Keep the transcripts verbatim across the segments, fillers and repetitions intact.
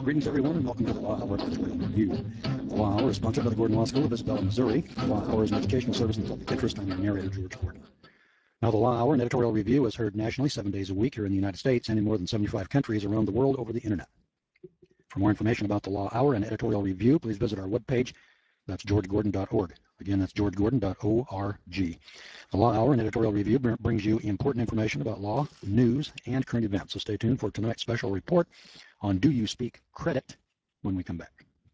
Greetings, everyone, and welcome to the Law Hour Editorial Review. The Law Hour is sponsored by the Gordon Law School of Isabella, Missouri. The Law Hour is an educational service in the public interest. I'm your narrator, George Gordon. Now, the Law Hour and Editorial Review is heard nationally seven days a week here in the United States and in more than seventy-five countries around the world over the Internet. For more information about the Law Hour and Editorial Review, please visit our webpage. That's george gordon dot org. Again, that's george gordon dot org. The Law Hour and Editorial Review brings you important information about law, news, and current events. So stay tuned for tonight's special report on Do You Speak Credit when we come back.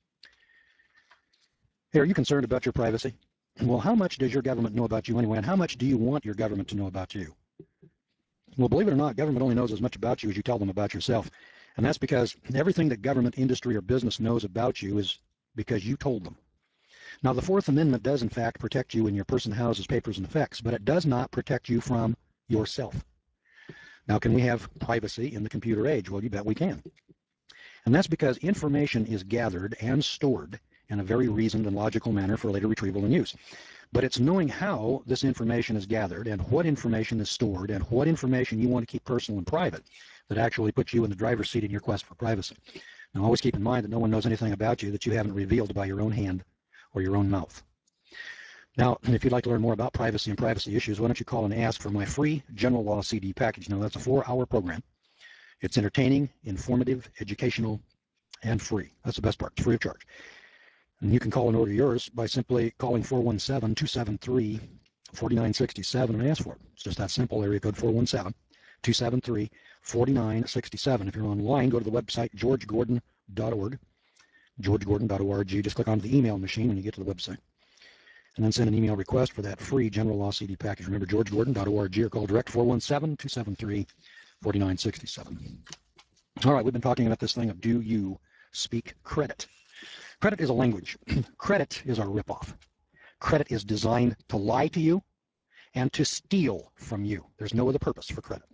Hey, are you concerned about your privacy? Well, how much does your government know about you anyway, and how much do you want your government to know about you? Well, believe it or not, government only knows as much about you as you tell them about yourself. And that's because everything that government, industry, or business knows about you is because you told them. Now, the Fourth Amendment does, in fact, protect you in your person, houses, papers, and effects, but it does not protect you from yourself. Now, can we have privacy in the computer age? Well, you bet we can. And that's because information is gathered and stored in a very reasoned and logical manner for later retrieval and use. But it's knowing how this information is gathered and what information is stored and what information you want to keep personal and private that actually puts you in the driver's seat in your quest for privacy. Now, always keep in mind that no one knows anything about you that you haven't revealed by your own hand or your own mouth. Now, if you'd like to learn more about privacy and privacy issues, why don't you call and ask for my free General Law C D package. Now, that's a four-hour program. It's entertaining, informative, educational, and free. That's the best part. It's free of charge. And you can call and order yours by simply calling four one seven, two seven three, four nine six seven and ask for it. It's just that simple. Area code four one seven, two seven three, four nine six seven. If you're online, go to the website george gordon dot org, george gordon dot org. Just click on the email machine when you get to the website. And then send an email request for that free General Law C D package. Remember, george gordon dot org, or call direct four one seven, two seven three, four nine six seven. All right, we've been talking about this thing of do you speak credit? Credit is a language. Credit is a ripoff. Credit is designed to lie to you and to steal from you. There's no other purpose for credit.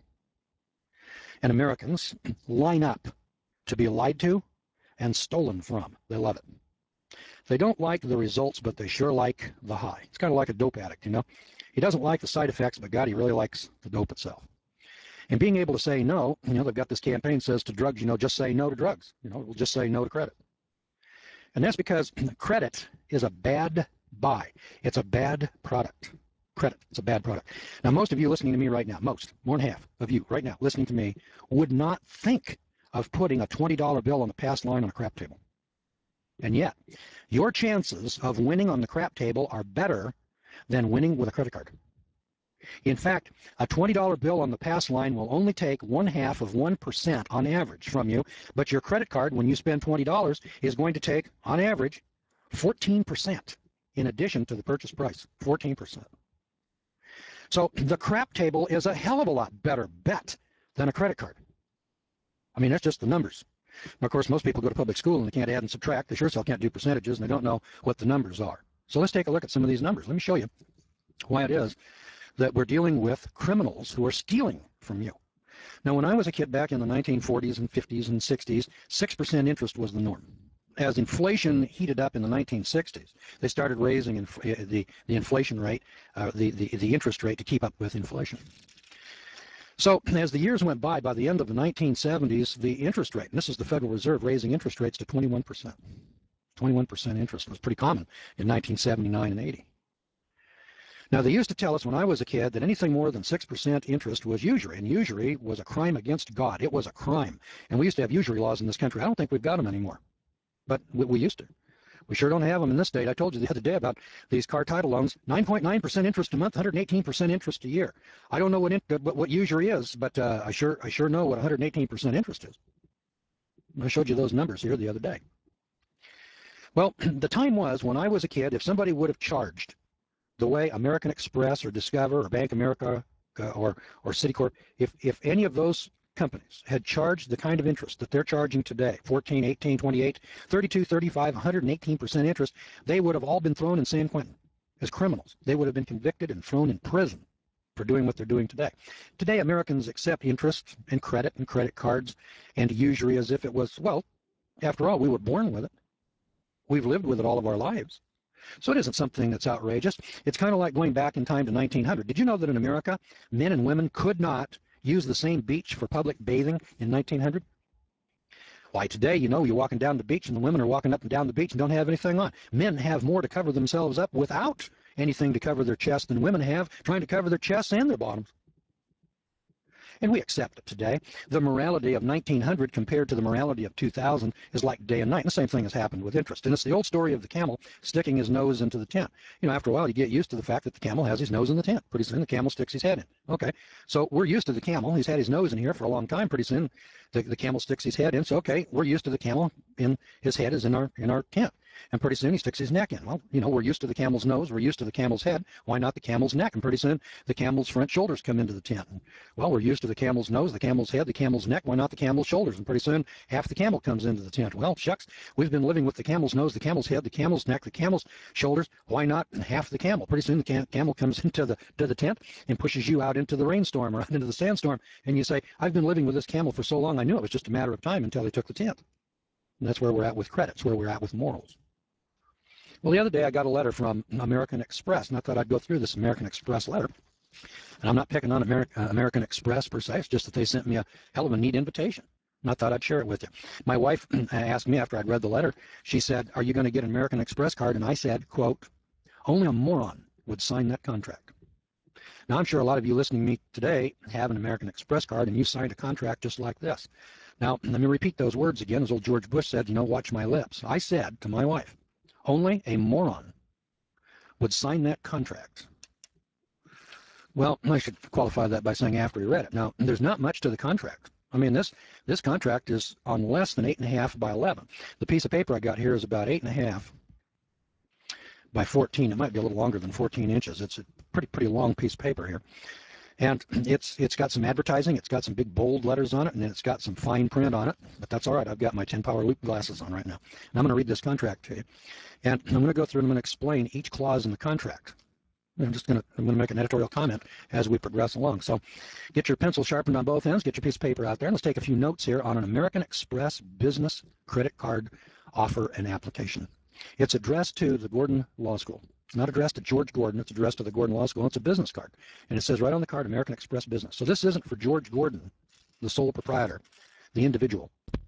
And Americans line up to be lied to and stolen from. They love it. They don't like the results, but they sure like the high. It's kind of like a dope addict, you know. He doesn't like the side effects, but God, he really likes the dope itself. And being able to say no, you know, they've got this campaign that says to drugs, you know, just say no to drugs. You know, we'll just say no to credit. And that's because credit is a bad buy. It's a bad product. Credit, it's a bad product. Now, most of you listening to me right now, most, more than half of you right now listening to me would not think of putting a twenty dollar bill on the pass line on a crap table. And yet, your chances of winning on the crap table are better than winning with a credit card. In fact, a twenty dollar bill on the pass line will only take one half of one percent on average from you, but your credit card, when you spend twenty dollars, is going to take, on average, fourteen percent in addition to the purchase price, fourteen percent. So the crap table is a hell of a lot better bet than a credit card. I mean, that's just the numbers. Now, of course, most people go to public school and they can't add and subtract. They sure as hell can't do percentages, and they don't know what the numbers are. So let's take a look at some of these numbers. Let me show you why it is that we're dealing with criminals who are stealing from you. Now, when I was a kid back in the nineteen forties and fifties and sixties, six percent interest was the norm. As inflation heated up in the nineteen sixties, they started raising inf the, the inflation rate, uh, the, the, the interest rate to keep up with inflation. So as the years went by, by the end of the nineteen seventies, the interest rate, and this is the Federal Reserve raising interest rates to twenty-one percent. twenty-one percent interest was pretty common in nineteen seventy-nine and eighty. Now, they used to tell us when I was a kid that anything more than six percent interest was usury, and usury was a crime against God. It was a crime. And we used to have usury laws in this country. I don't think we've got them anymore, but we, we used to. We sure don't have them in this state. I told you the other day about these car title loans, nine point nine percent interest a month, one hundred eighteen percent interest a year. I don't know what, in, what, what usury is, but uh, I, sure, I sure know what one hundred eighteen percent interest is. I showed you those numbers here the other day. Well, the time was when I was a kid, if somebody would have charged the way American Express or Discover or Bank America uh, or, or Citicorp, if, if any of those companies had charged the kind of interest that they're charging today, fourteen, eighteen, twenty-eight, thirty-two, thirty-five, one hundred eighteen percent interest, they would have all been thrown in San Quentin as criminals. They would have been convicted and thrown in prison for doing what they're doing today. Today, Americans accept interest and credit and credit cards and usury as if it was, well, after all, we were born with it. We've lived with it all of our lives. So it isn't something that's outrageous. It's kind of like going back in time to nineteen hundred. Did you know that in America, men and women could not use the same beach for public bathing in nineteen hundred? Why, today, you know, you're walking down the beach and the women are walking up and down the beach and don't have anything on. Men have more to cover themselves up without anything to cover their chest than women have trying to cover their chests and their bottoms. And we accept it today. The morality of nineteen hundred compared to the morality of two thousand is like day and night. And the same thing has happened with interest. And it's the old story of the camel sticking his nose into the tent. You know, after a while, you get used to the fact that the camel has his nose in the tent. Pretty soon, the camel sticks his head in. Okay, so we're used to the camel. He's had his nose in here for a long time. Pretty soon, the, the camel sticks his head in. So, okay, we're used to the camel in his head is in our in our tent. And pretty soon he sticks his neck in. Well, you know, we're used to the camel's nose. We're used to the camel's head. Why not the camel's neck? And pretty soon the camel's front shoulders come into the tent. And, well, we're used to the camel's nose, the camel's head, the camel's neck. Why not the camel's shoulders? And pretty soon half the camel comes into the tent. Well, shucks, we've been living with the camel's nose, the camel's head, the camel's neck, the camel's shoulders. Why not half the camel? Pretty soon the cam camel comes into the, to the tent and pushes you out into the rainstorm or out into the sandstorm. And you say, I've been living with this camel for so long, I knew it was just a matter of time until he took the tent. And that's where we're at with credits, where we're at with morals. Well, the other day I got a letter from American Express, and I thought I'd go through this American Express letter. And I'm not picking on Ameri uh, American Express per se, it's just that they sent me a hell of a neat invitation. And I thought I'd share it with you. My wife asked me after I'd read the letter, she said, are you going to get an American Express card? And I said, quote, only a moron would sign that contract. Now, I'm sure a lot of you listening to me today have an American Express card, and you signed a contract just like this. Now, let me repeat those words again. As old George Bush said, you know, watch my lips. I said to my wife, only a moron would sign that contract. Well, I should qualify that by saying after he read it. Now, there's not much to the contract. I mean, this this contract is on less than eight and a half by eleven. The piece of paper I got here is about eight and a half by fourteen. It might be a little longer than fourteen inches. It's a pretty pretty long piece of paper here. And it's it's got some advertising, it's got some big bold letters on it, and then it's got some fine print on it. But that's all right. I've got my ten power loop glasses on right now. And I'm going to read this contract to you. And I'm going to go through and I'm going to explain each clause in the contract. I'm just going to I'm going to make an editorial comment as we progress along. So get your pencil sharpened on both ends, get your piece of paper out there, and let's take a few notes here on an American Express business credit card offer and application. It's addressed to the Gordon Law School. It's not addressed to George Gordon. It's addressed to the Gordon Law School. It's a business card. And it says right on the card, American Express Business. So this isn't for George Gordon, the sole proprietor, the individual.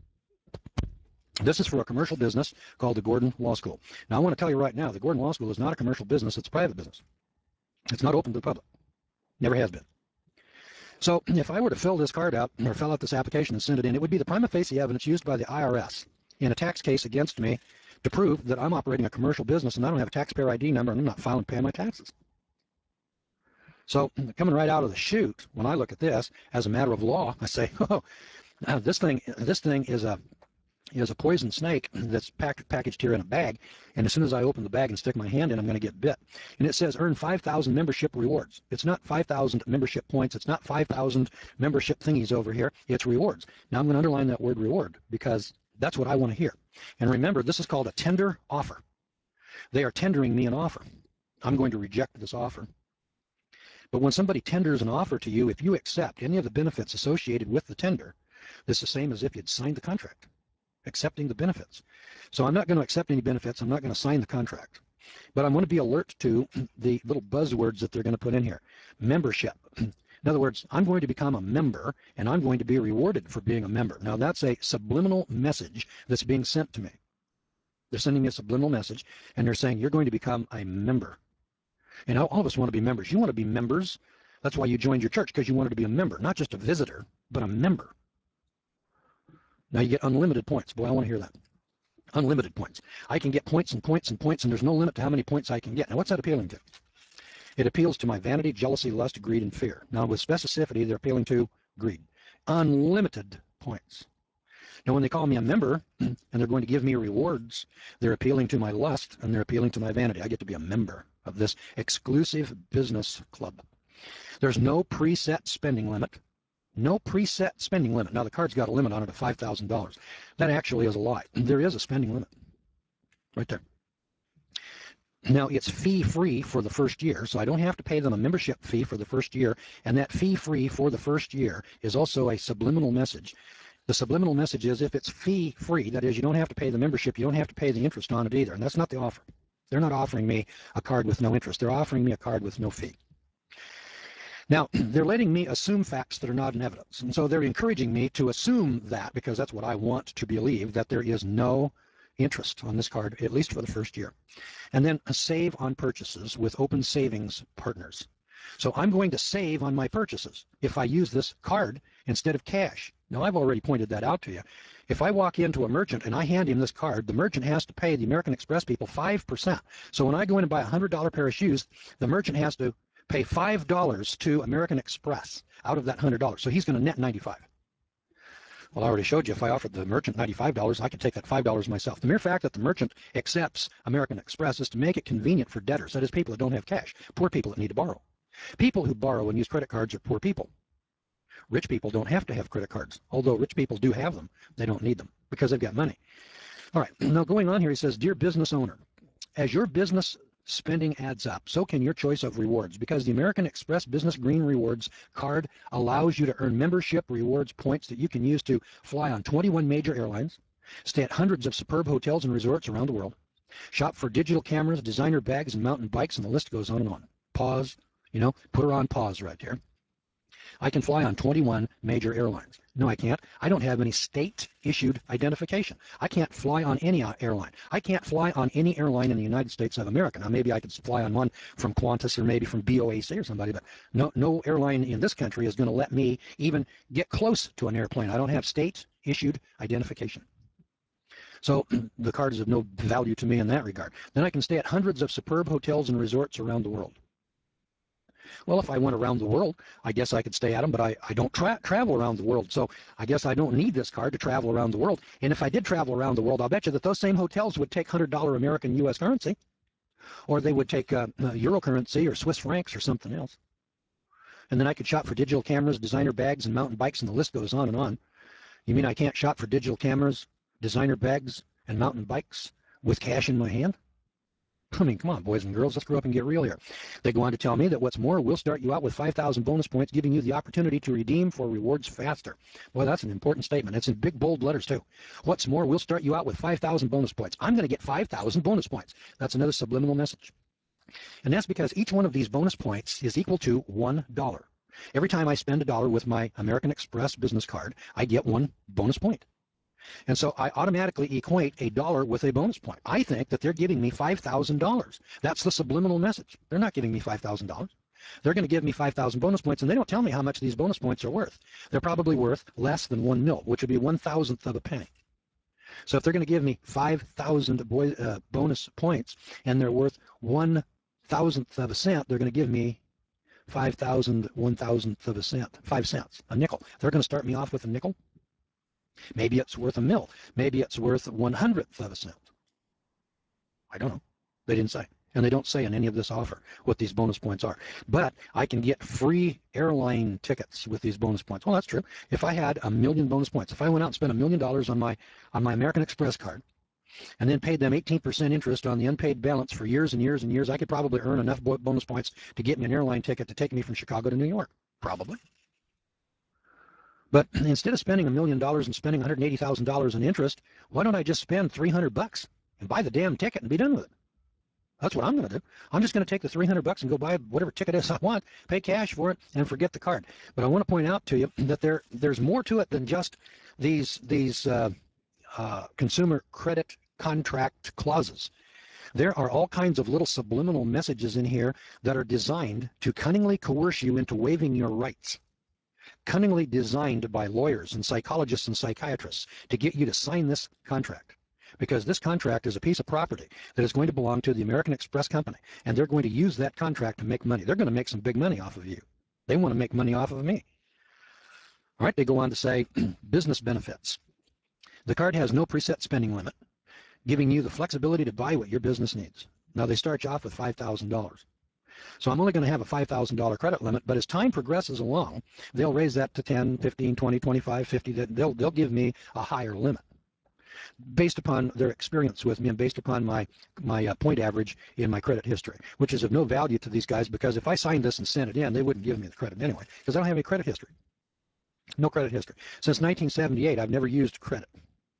This is for a commercial business called the Gordon Law School. Now, I want to tell you right now, the Gordon Law School is not a commercial business. It's a private business. It's not open to the public. Never has been. So if I were to fill this card out or fill out this application and send it in, it would be the prima facie evidence used by the I R S in a tax case against me to prove that I'm operating a commercial business and I don't have a taxpayer I D number and I'm not filing and paying my taxes. So coming right out of the chute, when I look at this as a matter of law, I say, oh, uh, this thing, this thing is a is a poison snake that's packed, packaged here in a bag, and as soon as I open the bag and stick my hand in, I'm going to get bit. And it says earn five thousand membership rewards. It's not five thousand membership points. It's not five thousand membership thingies over here. It's rewards. Now I'm going to underline that word reward because that's what I want to hear. And remember, this is called a tender offer. They are tendering me an offer. I'm going to reject this offer. But when somebody tenders an offer to you, if you accept any of the benefits associated with the tender, this is the same as if you'd signed the contract, accepting the benefits. So I'm not going to accept any benefits. I'm not going to sign the contract. But I'm going to be alert to the little buzzwords that they're going to put in here. Membership. In other words, I'm going to become a member, and I'm going to be rewarded for being a member. Now, that's a subliminal message that's being sent to me. They're sending me a subliminal message, and they're saying, you're going to become a member. And all of us want to be members. You want to be members. That's why you joined your church, because you wanted to be a member, not just a visitor, but a member. Now, you get unlimited points. Boy, I want to hear that. Unlimited points. I can get points and points and points, and there's no limit to how many points I can get. Now, what's that appealing to? It appeals to my vanity, jealousy, lust, greed, and fear. Now, with specificity, they're appealing to greed. Unlimited points. Now, when they call me a member and they're going to give me rewards, they're appealing to my lust and they're appealing to my vanity. I get to be a member of this exclusive business club. There's no preset spending limit. No preset spending limit. Now, the card's got a limit on it of five thousand dollars. That actually is a lie. There is a spending limit right there. Now, it's fee-free for the first year, so I don't have to pay them a membership fee for the first year, and that fee-free for the first year is also a subliminal message. The subliminal message is if it's fee-free, that is, you don't have to pay the membership, you don't have to pay the interest on it either, and that's not the offer. They're not offering me a card with no interest. They're offering me a card with no fee. Now, they're letting me assume facts that are not in evidence. And so they're encouraging me to assume that, because that's what I want to believe, that there is no interest on this card, at least for the first year. And then a save on purchases with open savings partners. So I'm going to save on my purchases if I use this card instead of cash. Now, I've already pointed that out to you. If I walk into a merchant and I hand him this card, the merchant has to pay the American Express people five percent. So when I go in and buy a one hundred dollar pair of shoes, the merchant has to pay five dollars to American Express out of that one hundred dollars. So he's going to net ninety-five dollars. Well, I already showed you if I offered the merchant ninety-five dollars, I could take that five dollars myself. The mere fact that the merchant accepts American Express is to make it convenient for debtors, that is, people that don't have cash, poor people that need to borrow. People who borrow and use credit cards are poor people. Rich people don't have to have credit cards. Although rich people do have them, they don't need them because they've got money. All right, now going on here, he says, Dear business owner, as your business spending adds up, so can your choice of rewards, because the American Express Business Green Rewards card allows you to earn membership rewards points that you can use to fly on twenty-one major airlines, stay at hundreds of superb hotels and resorts around the world, shop for digital cameras, designer bags, and mountain bikes, and the list goes on and on. Pause, you know, put her on pause right here. I can fly on twenty-one major airlines. No, I can't. I don't have any state-issued identification. I can't fly on any airline. I can't fly on any airline in the United States of America. Now, maybe I could fly on one from Qantas or maybe from B O A C or somebody, but no, no airline in this country is going to let me even get close to an airplane. I don't have state-issued identification. So the card is of no value to me in that regard. Then I can stay at hundreds of superb hotels and resorts around the world. Well, if I went around the world, I guess I could stay at them, but I, I don't tra travel around the world. So I guess I don't need this card to travel around the world. And if I did travel around the world, I'll bet you that those same hotels would take one hundred dollar American U S currency, or they would take uh, uh, Euro currency or Swiss francs or something else. And then I could shop for digital cameras, designer bags, and mountain bikes, and the list goes on and on. You mean I can't shop for digital cameras, designer bags, and mountain bikes with cash in my hand? I mean, come on, boys and girls, let's grow up and get real here. They go on to tell me that what's more, we'll start you out with five thousand bonus points, giving you the opportunity to redeem for rewards faster. Boy, that's an important statement. It's in big, bold letters, too. What's more, we'll start you out with five thousand bonus points. I'm going to get five thousand bonus points. That's another subliminal message. And that's because each one of these bonus points is equal to one dollar. Every time I spend a dollar with my American Express business card, I get one bonus point. And so I automatically equate a dollar with a bonus point. I think that they're giving me five thousand dollars. That's the subliminal message. They're not giving me five thousand dollars. They're going to give me five thousand bonus points, and they don't tell me how much these bonus points are worth. They're probably worth less than one mil, which would be one thousandth of a penny. So if they're going to give me five thousand uh, bonus points, and they're worth one thousandth of a cent, they're going to give me five thousand, one thousandth of a cent, five cents, a nickel. They're going to start me off with a nickel. Maybe it's worth a mil. Maybe it's worth one hundredth of a cent. I don't know. They didn't say. And they don't say in any of this offer what these bonus points are. But I can get free airline tickets with these bonus points. Well, that's true. If I had a million bonus points, if I went out and spent a million dollars on my on my American Express card and then paid them eighteen percent interest on the unpaid balance for years and years and years, I could probably earn enough bonus points to get me an airline ticket to take me from Chicago to New York. Probably. But instead of spending a million dollars and spending one hundred eighty thousand dollars in interest, why don't I just spend three hundred bucks and buy the damn ticket and be done with it? That's what I'm going to do. I'm just going to take the three hundred bucks and go buy whatever ticket it is I want, pay cash for it, and forget the card. But I want to point out to you that there there's more to it than just these these uh, uh, consumer credit contract clauses. There are all kinds of little subliminal messages in here that are designed to cunningly coerce you into waiving your rights. Cunningly designed by lawyers and psychologists and psychiatrists to get you to sign this contract. Because this contract is a piece of property that is going to belong to the American Express Company, and they're going to use that contract to make money. They're going to make some big money off of you. They want to make money off of me. All right, they go on to say business benefits. The card has no preset spending limit, giving you the flexibility to buy what your business needs. Now, they start you off with five thousand dollars. So I'm only going to have a five thousand dollar credit limit, but as time progresses along, they'll raise that to ten, fifteen, twenty, twenty-five, fifty. They'll, they'll give me a higher limit based upon their experience with me and based upon my, my uh, point average in my credit history, which is of no value to these guys because if I signed this and sent it in, they wouldn't give me the credit anyway because I don't have any credit history. No credit history. Since nineteen seventy-eight, I've never used credit.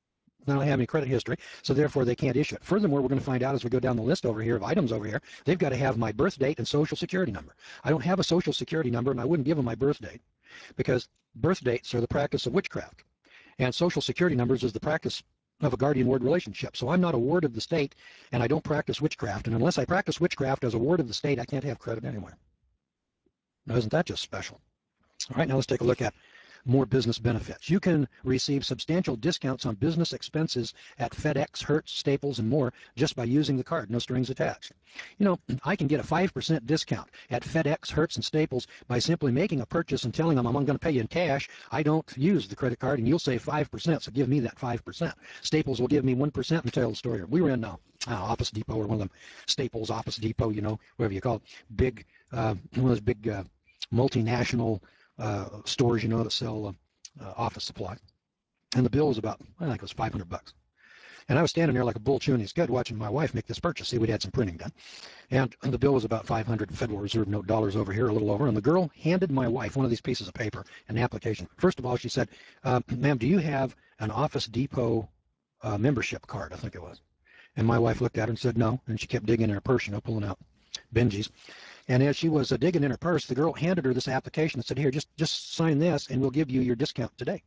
They don't have any credit history, so therefore they can't issue it. Furthermore, we're going to find out as we go down the list over here of items over here, they've got to have my birth date and social security number. I don't have a social security number, and I wouldn't give them my birth date because birth dates are the practice of witchcraft, and social security numbers is the practice of a guardian ward relationship. So I'm not a ward of the state, and I don't practice witchcraft. And unless I practice witchcraft as a ward of the state, I can't have credit anywhere. Now, isn't that just special? All right, now let's take a look at more business benefits. You can receive substantial discounts on business expenses at FedEx, Hertz, Staples, and more just by using the card, no strings attached. You know, I can get a five percent discount at FedEx, Hertz, and Staples by simply making a purchase and telling them I'm going to pay you in cash. I don't use the credit card, and you'll save five percent, so give me that five percent. Staples will give me one percent and tell the story. We were in uh, uh, Office Depot, or one of them Staples, Office Depot, you know, whatever you call it, big, uh, one of those big uh, multinational uh, stores, you know, that sell uh, uh, office supply. And the bill was about, I think it was five hundred bucks. And I was standing there like a bull chewing his cud watching my wife make this purchase. See, we'd had some printing done. And the bill was about five hundred Federal Reserve note dollars over here, a little over. And the girl handed my wife one of these pieces of paper, an application. First of all, she said, uh, ma'am, do you have an Office Depot uh, membership card? I think it was. And my wife looked at her and said, no. And she kept digging in her purse, you know, pulling out Benji's. And as she was uh, digging in her purse, the girl handed her this application and said, here, just, just sign this and we'll give you your discount today.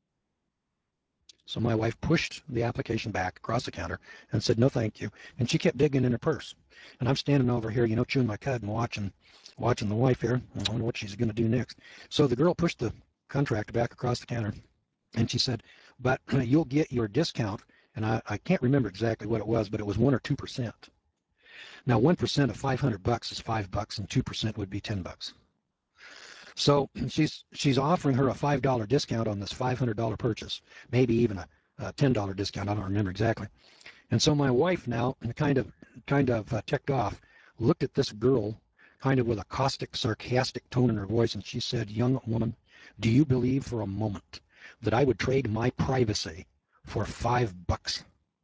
So my wife pushed the application back across the counter and said, no, thank you. And she kept digging in her purse. And I'm standing over here, you know, chewing my cud and watching, watching the wife here. I wonder what she's going to do next. So the girl pushed the contract back across the counter and she said, but you'll get your discount. And I, I can't remember exactly what it was, but it was one or two percent. Now, one percent of five hundred bucks is five bucks, and two percent would be ten bucks. So she's she's offering her a five dollar discount on this five hundred dollar purchase, maybe even a, a ten dollar discount. I don't remember exactly. And so my wife now, kind of kind of uh, ticked off, looked at this girl, kind of with a caustic, sarcastic tone in her voice, and she said, "Young woman, do you believe for a moment that I would trade my privacy for five bucks?"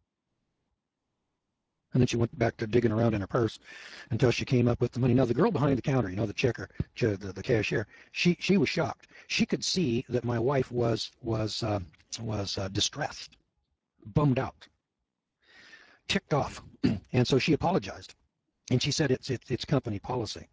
And then she went back to digging around in her purse until she came up with the money. Now, the girl behind the counter, you know, the checker, the, the cashier, she she was shocked. She could see that my wife was was uh, was uh, distressed, bummed out, ticked off, and so she apologized. And she said it's it's, it's company policy.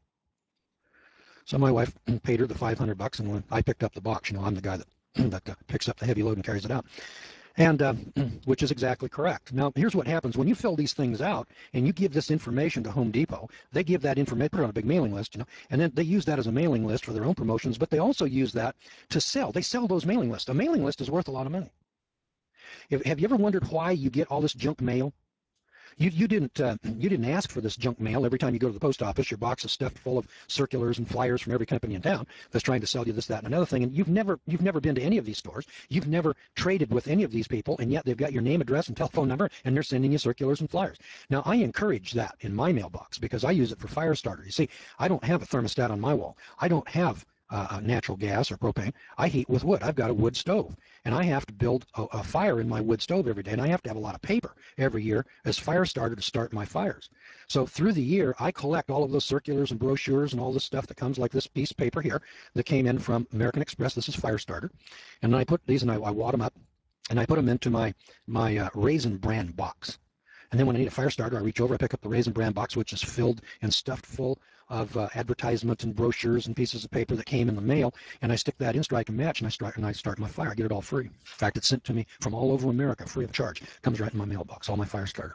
So my wife paid her the five hundred bucks, and when I picked up the box, you know, I'm the guy that that uh, picks up the heavy load and carries it out. And uh, which is exactly correct. Now, here's what happens when you fill these things out and you give this information to Home Depot. They give that information, put it on a big mailing list, you know, and then they use that as a mailing list for their own promotions, but they also use that to sell. They sell those mailing lists. A mailing list is worth a lot of money. If, have you ever wondered why you get all this junk mail? You, you didn't uh, you didn't ask for this junk mail. Every time you go to the post office, your box is stuffed full of circulars and flyers from every company in town that's trying to sell you this, that, and another thing. And you've never you've never been to any of these stores. You've never traded with any of these people, and yet they've got your name, address, and telephone number, and they're sending you circulars and flyers. Now, I encourage that in my mailbox because I use it for fire starter. You see, I don't have a thermostat on my wall. I don't have Uh, natural gas or propane. I heat with wood. I've got a wood stove, and I have to build a, a fire in my wood stove every day, and I have to have a lot of paper every year as fire starter to start my fires. So through the year, I collect all of those circulars and brochures and all this stuff that comes, like this piece of paper here that came in from American Express. This is fire starter, and then I put these and I, I wad them up, and I put them into my my uh, Raisin Bran box. And then when I need a fire starter, I reach over, I pick up the Raisin Bran box, which is filled and stuffed full of uh, advertisements and brochures and pieces of paper that came in the mail, and I stick that in, strike and match, and I start and I start my fire. I get it all free. In fact, it's sent to me from all over America, free of charge. Comes right in my mailbox, all my fire starter.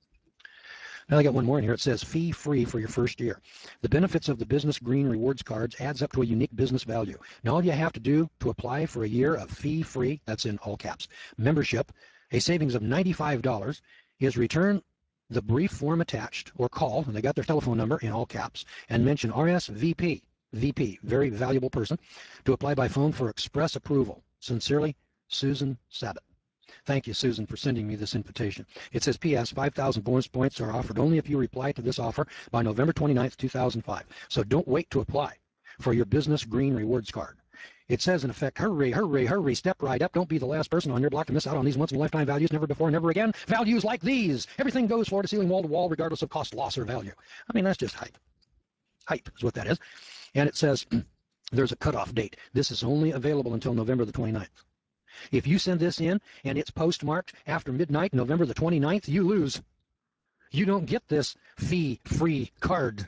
Now I got one more in here. It says fee free for your first year. The benefits of the Business Green Rewards cards adds up to a unique business value. Now all you have to do to apply for a year of fee free, that's in all caps, membership, a savings of ninety-five dollars, is return the brief form attached or call, and they got their telephone number in all caps, and mention R S V P, V P, very valuable person, to apply by phone for express approval. Sincerely, Susan Sabat. Thank you, Susan, for sending me this invitation. It says, P S five thousand bonus points are offered only if you reply to this offer by November twenty-ninth, two thousand five. So don't wait to apply for your Business Green Rewards card. It says, in effect, hurry, hurry, hurry, step right up. Don't be the last person on your block to miss out on these once-in-a-lifetime values, never before, never again. Values like these. Everything goes floor to ceiling, wall to wall, regardless of cost, loss, or value. I mean, that's just hype. Hype is what that is. And it says, there's a cutoff date. This is only available until November the twenty-ninth. If you send this in and it's postmarked after midnight, November the twenty-ninth, you lose. You don't get this fee-free card.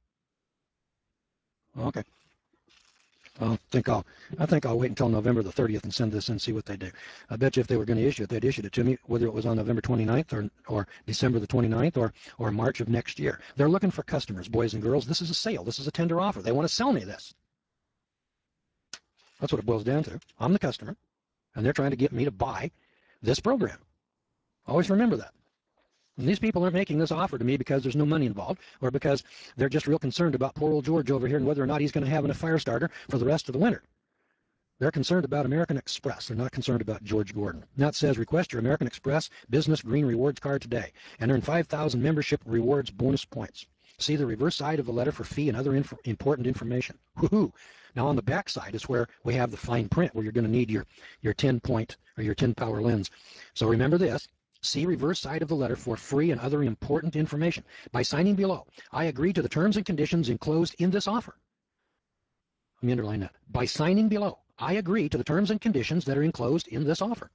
Okay. I think I'll I think I'll wait until November the thirtieth and send this in and see what they do. I bet you if they were going to issue it, they'd issue it to me, whether it was on November twenty-ninth or, or December the twenty-ninth or, or March of next year. They're looking for customers, boys and girls. This is a sale. This is a tender offer. They want to sell me this. That's what it boils down to. I'm the customer, and they're trying to get me to buy this program. Always remember that. And these people aren't making this offer to me because there's no money involved or because they're just real concerned about poor old George over here and whether or not he's going to have enough fire starter for the rest of the winter. They're concerned about American Express. They're not concerned about George Gordon. Now it says, request your American Express Business Green Rewards Card today and earn five thousand membership rewards bonus points. See the reverse side of the letter for fee and other inf important information. Woohoo! Now on the back side is where we have the fine print where you're going to need your, your ten point or your ten power lens. So remember this. See reverse side of the letter for free and other important information. By signing below, I agree to the terms and conditions enclosed in this offer. Let me underline that. By signing below, I agree to the terms and conditions that are enclosed in this offer.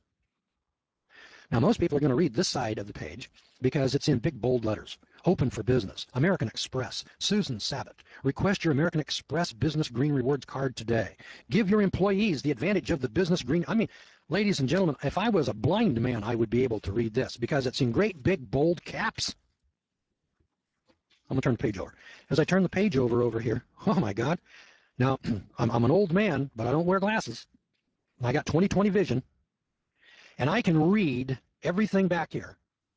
Now, most people are going to read this side of the page because it's in big bold letters. Open for business. American Express. Susan Sabat. Request your American Express Business Green Rewards Card today. Give your employees the advantage of the Business Green. I mean, ladies and gentlemen, if I was a blind man, I would be able to read this because it's in great big bold caps. I'm going to turn the page over. As I turn the page over over here, oh my God. Now, I'm, I'm an old man, but I don't wear glasses. I got twenty twenty vision, and I can read everything back here.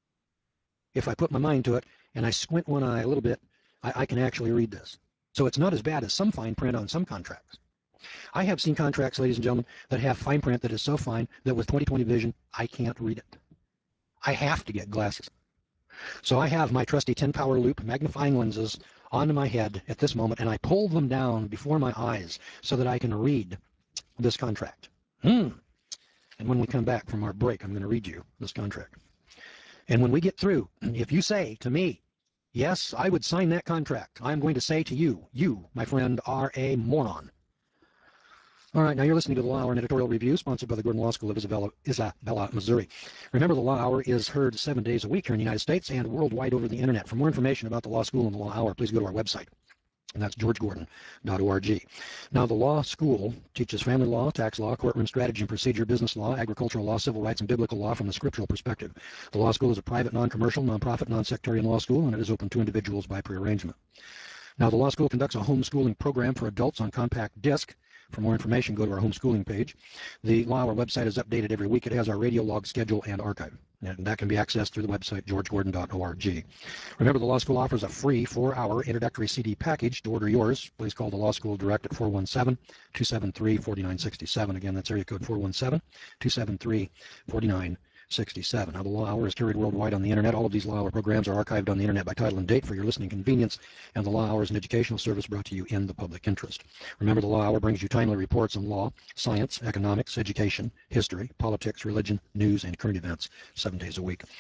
If I put my mind to it and I squint one eye a little bit, I, I can actually read this. So it's not as bad as some fine print on some contracts. I have seen contracts, ladies and gentlemen, that have fine print that is so fine that with twenty twenty vision, I can't read it. I have to get glasses. So I have my trusty ten power loop magnifying lenses onto my head at this moment, and I pull them down before my eyes so that I can read this contract. Hmm. And when we come back from our break, I'm going to read you this contract. And when we get through, if you say to me, yes, I would sign that contract, I'm going to say to you, you, my friend, are a moron. All right, now you're listening to the Law Hour, an editorial review sponsored by the Gordon Law School of Isabella, Isabella, Missouri. Remember, the Law Hour is heard seven days a week here in the United States and worldwide over the internet. For more information about the Law School and the Law Hour, please go to our website. And that's george gordon dot org. Now, the law school teaches family law, tax law, courtroom strategy and procedure, business law, agricultural law, civil rights, and biblical law from the scriptural perspective. The law school is a private, non-commercial, non-profit, non-sectarian law school, and it is open to individuals by prearrangement. Now, the law school conducts a homeschooling program for adults on compact disc. For more information, go to our homeschooling page. The Law Hour website is updated every week. It has our radio log schedule and archive. And that can be accessed through the website, george gordon dot org. Remember, the Law School offers a free four-hour introductory C D package. To order yours, please call the Law School direct at four one seven, two seven three, four nine six seven. Again, that's area code four one seven, two seven three, four nine sixty-seven. Now, the Law Hour is carried worldwide on the internet. All of these Law Hour programs are archived on the internet by title and date for your listening convenience, and the Law Hour is an educational service brought to you in the public interest. Remember, the Law Hour brings you timely reports on law, science, economics, education, history, politics, religion, news, and current events seven days a week.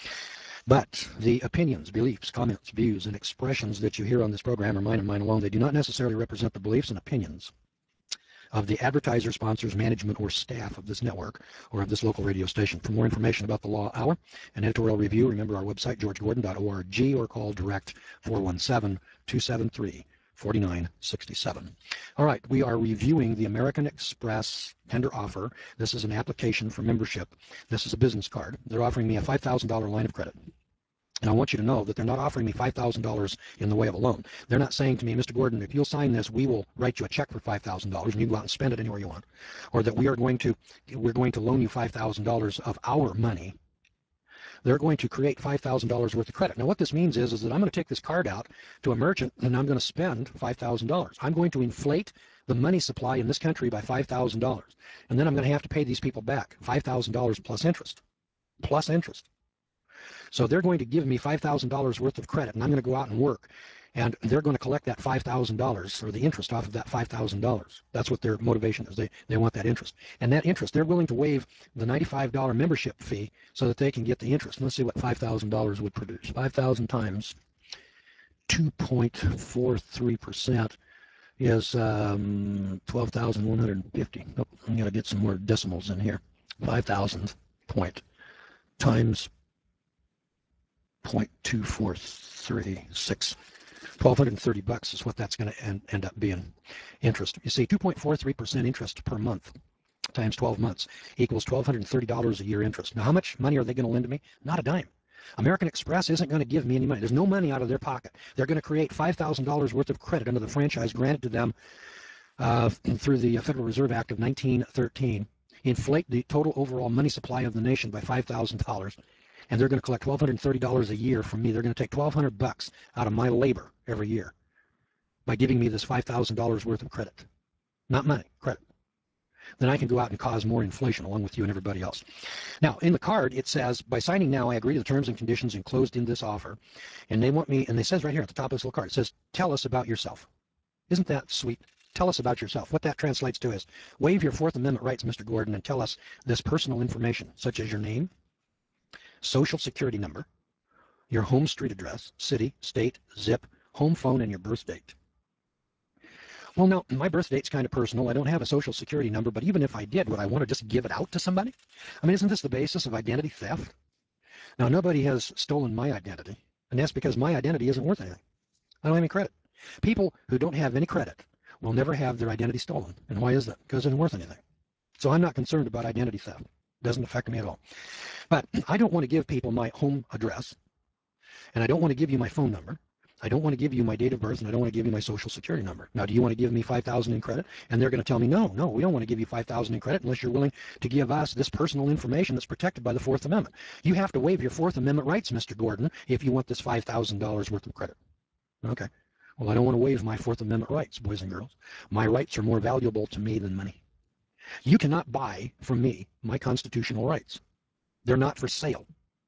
But the opinions, beliefs, comments, views, and expressions that you hear on this program are mine and mine alone. They do not necessarily represent the beliefs and opinions of the advertiser, sponsors, management, or staff of this network or of this local radio station. For more information about the Law Hour and editorial review, remember our website, george gordon dot org, or call direct four one seven, two seven three, four nine six seven. All right, we are reviewing the American Express tender offer. This is an application for membership. This is a business card. They're offering me a five thousand dollar line of credit. And I want you to know that they're not offering me five thousand dollars in the way of a loan. They're not saying to me, Mister Gordon, if you'll sign this, we will write you a check for five thousand dollars and you can go out and spend it anywhere you want. Or that we are going to, we're going to loan you five thousand dollars of our money. They're going to create five thousand dollars worth of credit. Now, what this means is, is that I'm going to take this card out to a merchant and I'm going to spend five thousand dollars. I'm going to inflate the money supply in this country by five thousand dollars. And then I'm going to have to pay these people back five thousand dollars plus interest. Plus interest. So they're going to give me five thousand dollars worth of credit, and I'm going to go out and work. And they're going to collect that five thousand dollars, or the interest off of that five thousand dollars. That's what their motivation is. They, they want that interest. And that interest, they're willing to waive the ninety-five dollar membership fee so that they can get the interest. Let's see what five thousand dollars would produce. five thousand times two point four three percent is um, twelve thousand one hundred fifty. Oh, I'm going to get some more decimals in here. five thousand point times zero point two four three six. twelve thirty bucks is what that's going to end, end up being interest. You see, two point four three percent interest per month times twelve months equals one thousand two hundred thirty dollars a year interest. Now, how much money are they going to lend to me? Not a dime. American Express isn't going to give me any money. There's no money out of their pocket. They're going to create five thousand dollars worth of credit under the franchise granted to them uh, through the Federal Reserve Act of nineteen thirteen, inflate the total overall money supply of the nation by five thousand dollars, and they're going to collect one thousand two hundred thirty dollars a year from me. They're going to take twelve hundred bucks out of my labor every year by giving me this five thousand dollars worth of credit. Not money, credit. Then I can go out and cause more inflation along with you and everybody else. Now, in the card, it says, by signing now, I agree to the terms and conditions enclosed in this offer. And they want me, and it says right here at the top of this little card, it says, tell us about yourself. Isn't that sweet? Tell us about yourself. What that translates to is, waive your Fourth Amendment rights, Mister Gordon, and tell us this personal information, such as your name, social security number, your home street address, city, state, zip, home phone, and your birth date. Well, now, my birth date's kind of personal. I don't have a social security number, but even if I did, would I want to just give it out to somebody? I mean, isn't this the basis of identity theft? Now, nobody has stolen my identity, and that's because my identity isn't worth anything. I don't have any credit. People who don't have any credit will never have their identity stolen. And why is that? Because it isn't worth anything. So I'm not concerned about identity theft. It doesn't affect me at all. But I don't want to give people my home address, and I don't want to give you my phone number. I don't want to give you my date of birth, and I don't want to give you my social security number. Now, do you want to give me five thousand dollars in credit? And they're going to tell me, no, no, we don't want to give you five thousand dollars in credit unless you're willing to give us this personal information that's protected by the Fourth Amendment. You have to waive your Fourth Amendment rights, Mister Gordon, if you want this five thousand dollars worth of credit. Okay. Well, I don't want to waive my Fourth Amendment rights, boys and girls. My rights are more valuable to me than money. You cannot buy from me my constitutional rights. They're not for sale.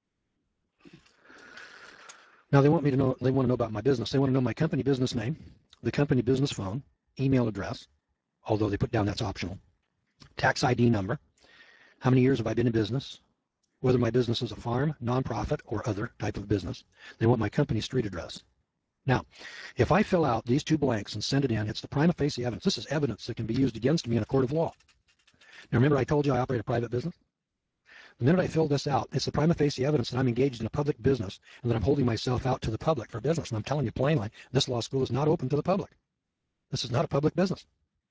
Now, they want me to know, they want to know about my business. They want to know my company business name, the company business phone, email address, although they put down that's optional, tax I D number, how many years have I been in business, whether my business is a farm, nonprofit, or other type of business. They want my company street address. Now, if I fill out these two blanks and send it in, it's the prima facie evidence. This is evidence that can be used against me in a court of law. Now, remember I told you I operate a private business? The minute I fill this out, it's the prima facie evidence that I'm engaged in a public business and that I'm holding myself out to the public for business. And I'm telling you plainly, this law school is not open to the public. This is not a public business.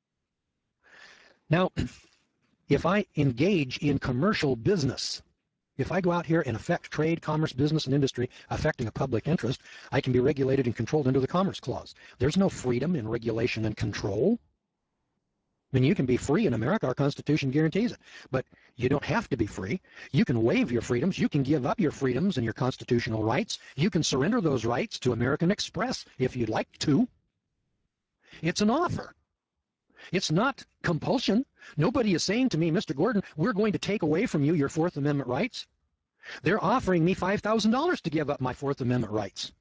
Now, if I engage in commercial business, if I go out here and affect trade, commerce, business, and industry affecting a public interest, I can be regulated and controlled under the Commerce Clause. There's no freedom in regulation and control. I mean, you can be free in America. Our Constitution guarantees it. But you don't have to be free. You can waive your freedoms. You can give up your freedoms and your constitutional rights. You can surrender those rights to American Express if you'd like to. It's an offer. It's not compulsion. Nobody is saying to me, Mister Gordon, we're going to take away from you your Fourth Amendment rights. They're offering me five thousand dollars to give up my Fourth Amendment rights.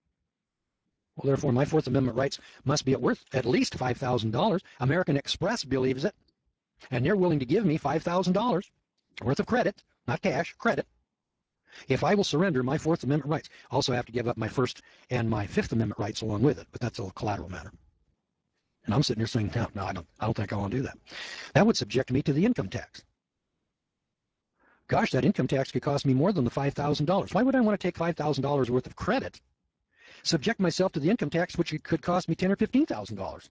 Well, therefore, my Fourth Amendment rights must be at worth at least five thousand dollars. American Express believes it, and they're willing to give me five thousand dollars worth of credit, not cash, credit, if I will surrender my Fourth Amendment rights. Also, I have to give up my First and my Fifth Amendment rights along with it, but that's a collateral matter. And I'm sitting here saying, no, no, I don't, I don't think I want to do that. That would subject me to the income tax. Gosh, that income tax could cost me more than the five thousand dollars. Why would I want to take five thousand dollars worth of credit, subject myself to the income tax, which could cost me ten thousand dollars or fifteen thousand dollars?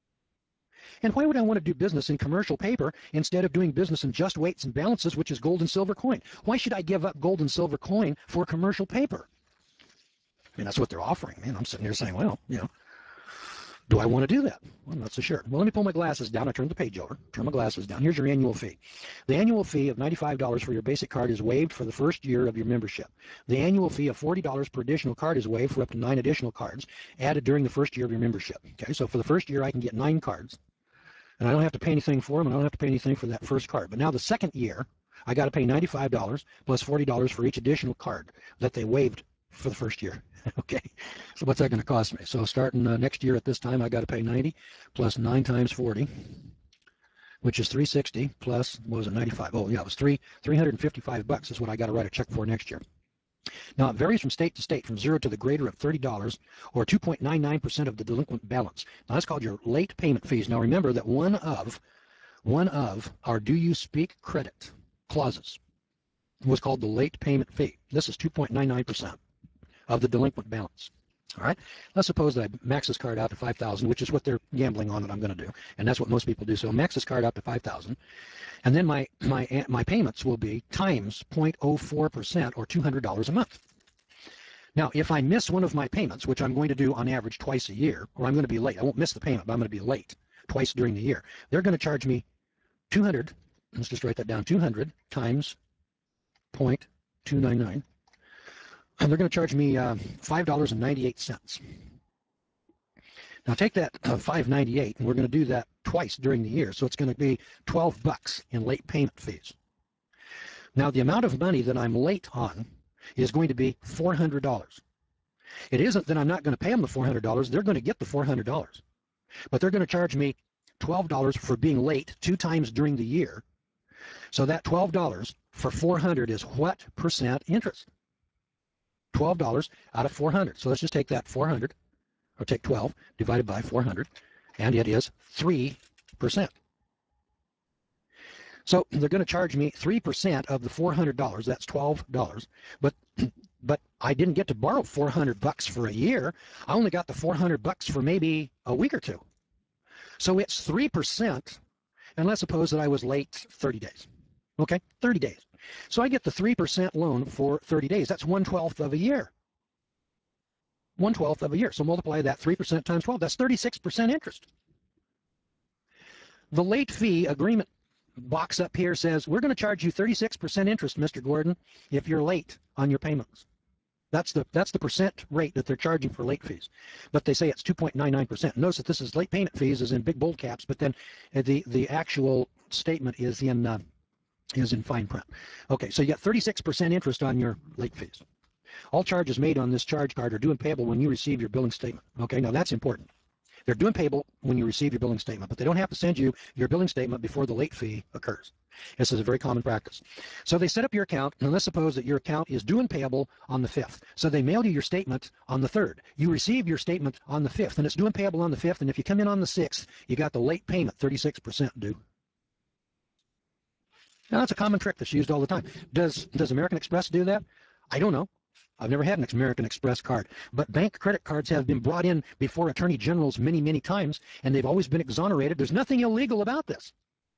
And why would I want to do business in commercial paper instead of doing business in just weights and balances, which is gold and silver coin? Why should I give up gold and silver coin for commercial paper? I mean, that's what they're offering me. And I'm sitting here saying, well, you know, do I want to do that? Well, I'm not so sure. Well, let me pull my glasses down. I turn the page over, turn my glasses down. Here's your annual fee. The annual fee of ninety-five dollars for your basic card is waived for the first year of your membership. The annual fee of forty dollars per additional card is waived for up to nine additional cards added during the first year of your membership. Okay, so for the first year, I can get nine cards, and I don't have to pay anything for them, and I don't have to pay anything for that first card. But now the second year, I got to pay ninety-five dollars plus forty dollars for each additional card that they waived for the first year. Okay, so what's that going to cost me? So starting uh, next year at this time, I got to pay ninety plus nine times forty, which is three hundred sixty plus, what was it, ninety-five? Oh yeah, it was three three hundred fifty-five bucks is what I got to write a check for next year. Now it varies from state to state, from zero to the greater of thirty dollars, or two point nine nine percent of the delinquent balance. Now that's called your late payment fees. Now remember that one of one of our Do You Speak credit clauses was called the late payment fee. This is two point nine nine percent of the delinquent balance. All right. Let's suppose that I max this card out to five thousand, which is what they're gambling on that I'm going to do, and that's what most people do. So max this card out to five thousand, and then my my my payments will be times zero point zero four percent or two hundred dollars a month. Now, if I miss one of my payments, which I'm going to do on average twice a year, or I'm going to be late, I won't miss the payment, but I'm going to be late twice during the year. They're going to charge me two hundred. Let's just write that down. two hundred times zero point two nine nine. And they're going to charge me uh, five dollars and ninety-eight cents. Now take that uh, five dollars and ninety-eight cents, and we're going to do that twice during the year. So it's going to be twelve bucks in late payment fees. Now the amount of money that I'm late on is going to be four hundred dollars. It isn't that I'm not going to pay them the four hundred dollars. They're going to get the four hundred dollars. But they're going to charge me twelve dollars for being late two times during the year. So that twelve dollars for four hundred dollars is what percent interest? twelve dollars out of four hundred. So let's just take that four hundred, or take twelve divided by four hundred, and it is three percent. So they're going to charge me three percent of the four hundred dollars. That's twelve dollars. But but I didn't get to borrow four hundred bucks for a year. I only got the four hundred bucks for maybe a week or two. So it's three percent, and let's suppose that I was late thirty days. Okay, thirty days. So I get the three percent loan for thirty days. That's one twelfth of a year. one twelfth of a year. So multiply that three percent times twelve. That's thirty-six percent interest. The late fee agreement box up here says, we're going to charge you thirty-six percent interest, Mister Gordon, if you're late on your payments. That's the that's the percent rate that they're charging for late fees. But they say it's two point nine nine percent. Notice that this is late payment fees is in big bold caps, but then the, the actual statement is in uh, is in fine print. Okay, so you got thirty-six percent interest on your late fees. All charges made on this charge card are due and payable when you receive your billing statement. Okay, now that's important. They're due and payable when you receive your billing statement, but they don't have to send you your billing statement before the late fee occurs. This is a very common practice. So they set up your account, and let's suppose that your account is due and payable on the fifth. So they mail you your statement on the third. You receive your statement on the fifth, and it's due and payable on the fifth, and if you come in on the sixth, you got the late payment, thirty-six percent due. Now, that's a common trick that's used all the time. Does, does American Express do that? I don't know. I've never had an American Express card, but bank credit cards have been brought in before attorney generals many, many times, and they've always been exonerated. There's nothing illegal about this,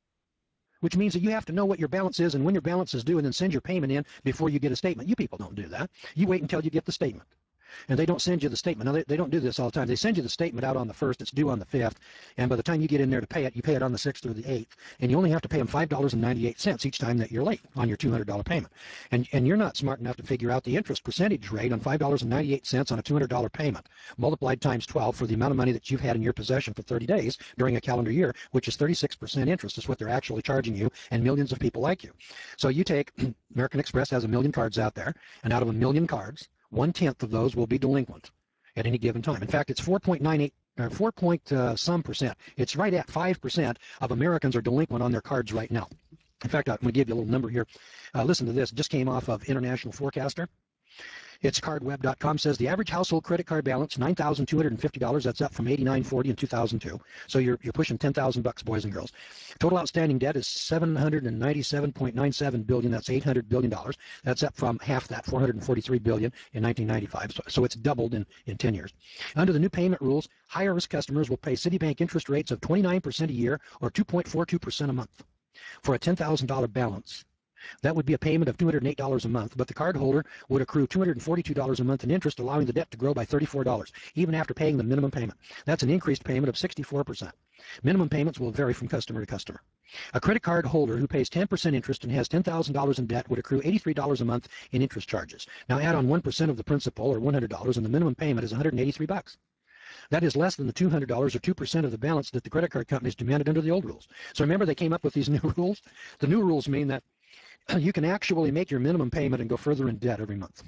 which means that you have to know what your balance is and when your balance is due and then send your payment in before you get a statement. You people don't do that. You wait until you get the statement. And they don't send you the statement. Now, they, they don't do this all the time. They send you the statement out on the first. It's due on the fifth. And by the time you get in there to pay it, you pay it on the sixth or the eighth. And you only have to pay them five dollars and ninety-eight cents each time that you're late on your two hundred dollar payment. And, and you're not smart enough to figure out the interest percentage rate on five dollars and ninety-eight cents on a two hundred dollar payment, multiplied times twelve for the amount of money that you've had in your possession for thirty days during a calendar year, which is thirty-six percent interest is what they're actually charging you, and millions of people like you. So you take, American Express has a million cards out there, and out of a million cards, one-tenth of those will be delinquent at any given time. In fact, it's four point nine eight, or four point uh, some percent. It's right at five percent of Americans are delinquent on their cards right now. In fact, I'm going to give you a little number here. Uh, listen to this. It just came off of International Forecaster. It's card web dot com says the average household credit card balance nine thousand two hundred fifty dollars. That's up from eighty-nine forty in two thousand two. So you're you're pushing ten thousand bucks, boys and girls. Total outstanding debt is seven hundred ninety-seven point nine seven billion. That's eight hundred billion dollars. That's up from half that, four hundred forty-three billion in nineteen ninety-five. So, so it's doubled in in ten years. Under the new payment rules, higher risk customers will pay Citibank interest rates of twenty-nine percent a year or two point four two percent a month for a ten thousand dollar balance. That would be a payment of two hundred eight dollars a month, but the cardholder would accrue two hundred forty-two dollars a month in interest, allowing the debt to grow by thirty-four dollars, even after paying the minimum payment. That's an increased payment of sixty-four percent. Minimum payments will vary from customer to customer. A credit card holder who pays ten percent interest and has ten thousand dollars in debt would accrue eighty-three dollars a month in interest charges. Now add on one percent of the principal, or one hundred dollars, and the minimum payment is one hundred eighty-three bucks. That is less than the two hundred dollars or two percent of the balance that the credit card companies demanded under the old rules. So remember, they came up with these new rules? The new rules mean that you can actually make your minimum payment and go further in debt every month.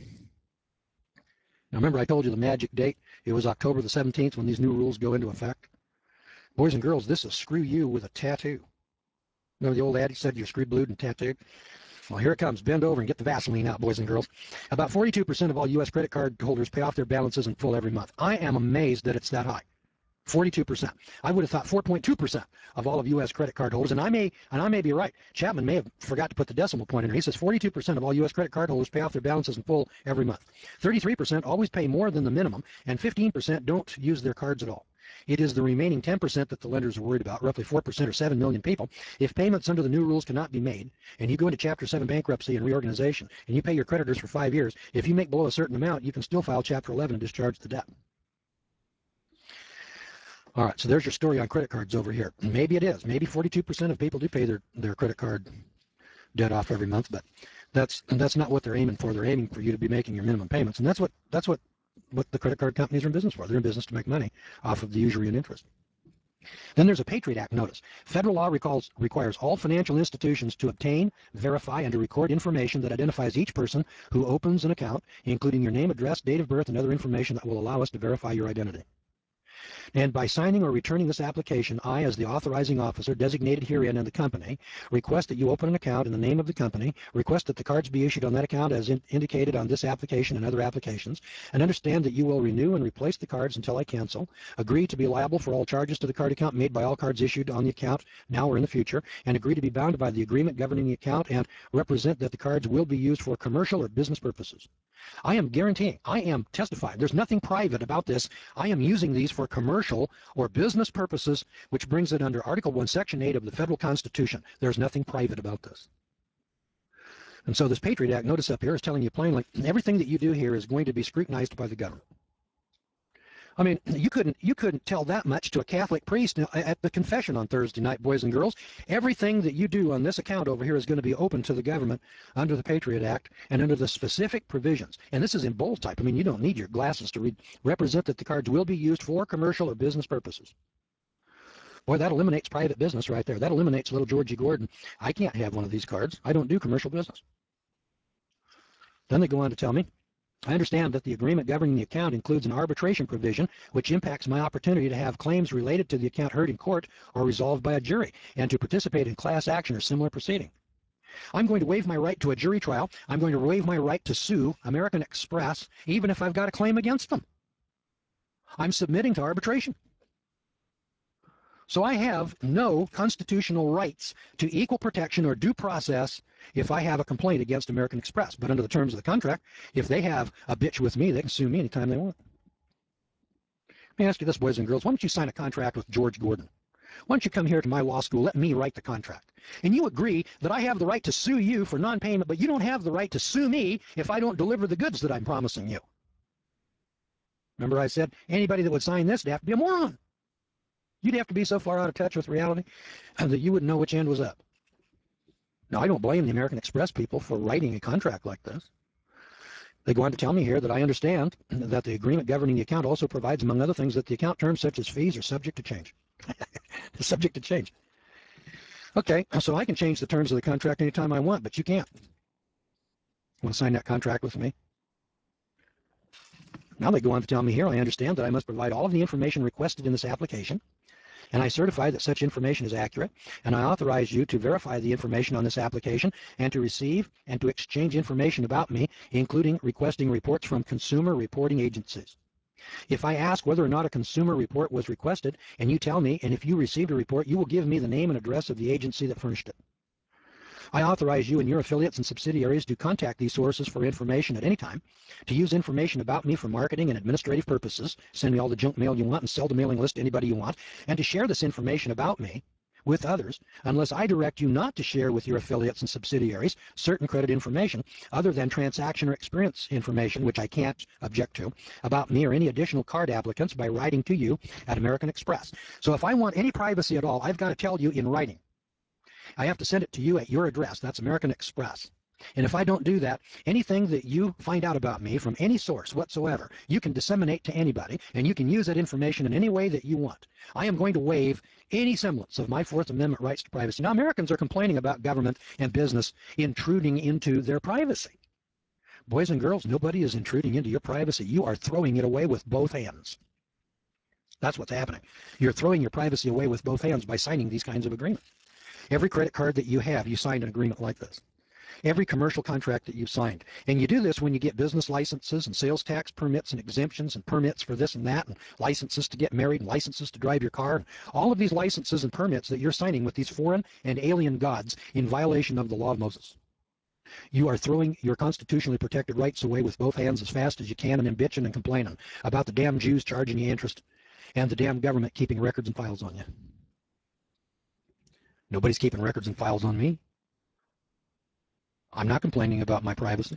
Now remember, I told you the magic date. It was October the seventeenth when these new rules go into effect. Boys and girls, this is screw you with a tattoo. Remember the old adage said you're screwed, blued, and tattooed? Well, here it comes. Bend over and get the Vaseline out, boys and girls. About forty-two percent of all U S credit card holders pay off their balances in full every month. I am amazed that it's that high. forty-two percent. I would have thought four point two percent of all of U S credit card holders, and I may and I may be right. Chapman may have forgot to put the decimal point in there. He says forty-two percent of all U S credit card holders pay off their balances in full every month. thirty-three percent always pay more than the minimum, and fifteen percent don't use their cards at all. It is the remaining ten percent that the lenders are worried about, roughly four percent or seven million people. If payments under the new rules cannot be made, and you go into Chapter seven bankruptcy and reorganization, and you pay your creditors for five years, if you make below a certain amount, you can still file Chapter eleven and discharge the debt. All right, so there's your story on credit cards over here. Maybe it is. Maybe forty-two percent of people do pay their, their credit card debt off every month, but that's that's not what they're aiming for. They're aiming for you to be making your minimum payments, and that's what that's what what the credit card companies are in business for. They're in business to make money off of the usury and interest. Then there's a Patriot Act notice. Federal law recalls, requires all financial institutions to obtain, verify, and to record information that identifies each person who opens an account, including your name, address, date of birth, and other information that will allow us to verify your identity. And by signing or returning this application, I, as the authorizing officer designated herein in the company, request that you open an account in the name of the company, request that the cards be issued on that account as in indicated on this application and other applications, and understand that you will renew and replace the cards until I cancel, agree to be liable for all charges to the card account made by all cards issued on the account now or in the future, and agree to be bound by the agreement governing the account and represent that the cards will be used for commercial or business purposes. I am guaranteeing, I am testifying, there's nothing private about this. I am using these for commercial or business purposes, which brings it under Article one, Section eight of the Federal Constitution. There's nothing private about this. And so this Patriot Act notice up here is telling you plainly, everything that you do here is going to be scrutinized by the government. I mean, you couldn't you couldn't tell that much to a Catholic priest at the confession on Thursday night, boys and girls. Everything that you do on this account over here is going to be open to the government under the Patriot Act and under the specific provisions. And this is in bold type. I mean, you don't need your glasses to read. Represent that the cards will be used for commercial or business purposes. Boy, that eliminates private business right there. That eliminates little Georgie Gordon. I can't have one of these cards. I don't do commercial business. Then they go on to tell me, I understand that the agreement governing the account includes an arbitration provision which impacts my opportunity to have claims related to the account heard in court or resolved by a jury and to participate in class action or similar proceeding. I'm going to waive my right to a jury trial. I'm going to waive my right to sue American Express even if I've got a claim against them. I'm submitting to arbitration. So I have no constitutional rights to equal protection or due process if I have a complaint against American Express. But under the terms of the contract, if they have a bitch with me, they can sue me anytime they want. Let me ask you this, boys and girls. Why don't you sign a contract with George Gordon? Why don't you come here to my law school, let me write the contract. And you agree that I have the right to sue you for non-payment, but you don't have the right to sue me if I don't deliver the goods that I'm promising you. Remember I said anybody that would sign this would have to be a moron. You'd have to be so far out of touch with reality that you wouldn't know which end was up. Now, I don't blame the American Express people for writing a contract like this. They go on to tell me here that I understand that the agreement governing the account also provides, among other things, that the account terms such as fees are subject to change. They're subject to change. Okay, so I can change the terms of the contract anytime I want, but you can't. Want to sign that contract with me? Now they go on to tell me here, I understand that I must provide all of the information requested in this application, and I certify that such information is accurate, and I authorize you to verify the information on this application and to receive and to exchange information about me, including requesting reports from consumer reporting agencies. If I ask whether or not a consumer report was requested, and you tell me, and if you received a report, you will give me the name and address of the agency that furnished it. I authorize you and your affiliates and subsidiaries to contact these sources for information at any time, to use information about me for marketing and administrative purposes, send me all the junk mail you want and sell the mailing list to anybody you want, and to share this information about me with others unless I direct you not to share with your affiliates and subsidiaries certain credit information other than transaction or experience information, which I can't object to, about me or any additional card applicants by writing to you at American Express. So if I want any privacy at all, I've got to tell you in writing. I have to send it to you at your address. That's American Express. And if I don't do that, anything that you find out about me from any source whatsoever, you can disseminate to anybody, and you can use that information in any way that you want. I am going to waive any semblance of my Fourth Amendment rights to privacy. Now, Americans are complaining about government and business intruding into their privacy. Boys and girls, nobody is intruding into your privacy. You are throwing it away with both hands. That's what's happening. You're throwing your privacy away with both hands by signing these kinds of agreements. Every credit card that you have, you signed an agreement like this. every commercial contract that you've signed. And you do this when you get business licenses and sales tax permits and exemptions and permits for this and that and licenses to get married and licenses to drive your car. All of these licenses and permits that you're signing with these foreign and alien gods in violation of the law of Moses. You are throwing your constitutionally protected rights away with both hands as fast as you can and then bitching and complaining about the damn Jews charging you interest and the damn government keeping records and files on you. Nobody's keeping records and files on me. I'm not complaining about my privacy.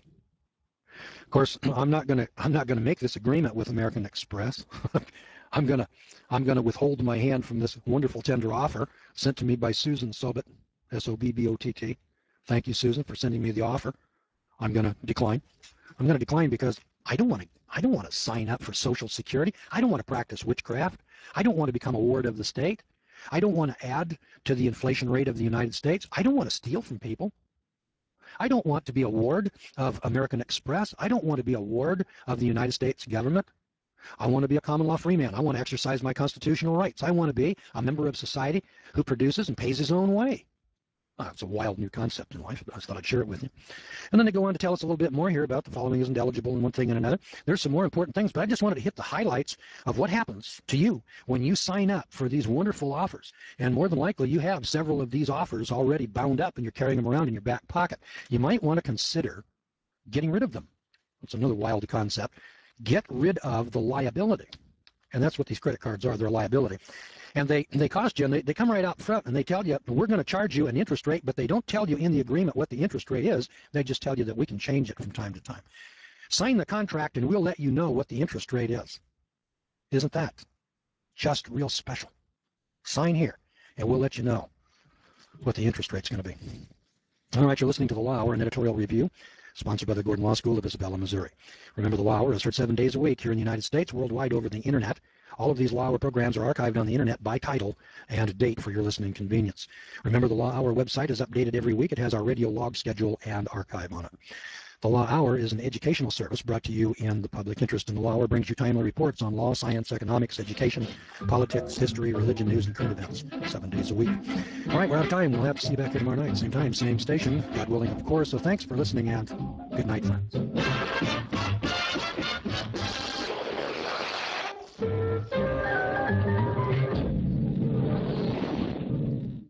Of course, I'm not going to I'm not going to make this agreement with American Express. I'm going to I'm going to withhold my hand from this wonderful tender offer sent to me by Susan Sobott, S O B B O T T. Thank you, Susan, for sending me the offer. I'm going to decline. I'm going to decline because I don't want to I don't want to sign up for Social Security. I don't want to practice witchcraft. I don't want to become a ward of the state. I don't want to add to the inflation rate of the United States. I don't want to steal from people. I don't want to be a ward of American Express. I don't want to be a ward of the United States government. I want to be a common law free man. I want to exercise my constitutional rights. I want to be a member of society who produces and pays his own way. Oh, it's a wild new concept in life. I just thought I'd share it with you. And then they go on to tell us a little bit more here about the following isn't eligible and one thing and another. There's some more important things, but I just wanted to hit the highlights of what happens to you when you sign up for these wonderful offers. And more than likely, you have several of these offers already bound up and you're carrying them around in your back pocket. You might want to consider getting rid of them. That's another wild concept. Get rid of the liability. And that's what these credit cards are. They're a liability. And they, they cost you, and they, they come right out front, and they tell you, we're going to charge you an interest rate, but they don't tell you in the agreement what the interest rate is. They just tell you that we can change it from time to time. Sign the contract, and we'll let you know what the interest rate is. Isn't that just real special? Sign here, and we'll let you know what the interest rate's going to be. All right, you're listening to The Law Hour, an editorial review, sponsored by the Gordon Law School of Isabella, Missouri. Remember, The Law Hour is heard seven days a week here in the United States, worldwide over the Internet. All of these Law Hour programs are archived on the Internet by title and date for your listening convenience. Remember, the Law Hour website is updated every week. It has our radio log schedule and archive on it. The Law Hour is an educational service brought to you in the public interest, and the Law Hour brings you timely reports on law, science, economics, education, politics, history, religion, news, and current events, seven days a week. All right, we're out of time. We'll have to see you back here tomorrow night, same time, same station, God willing, of course. So thanks for listening, and good night, friends.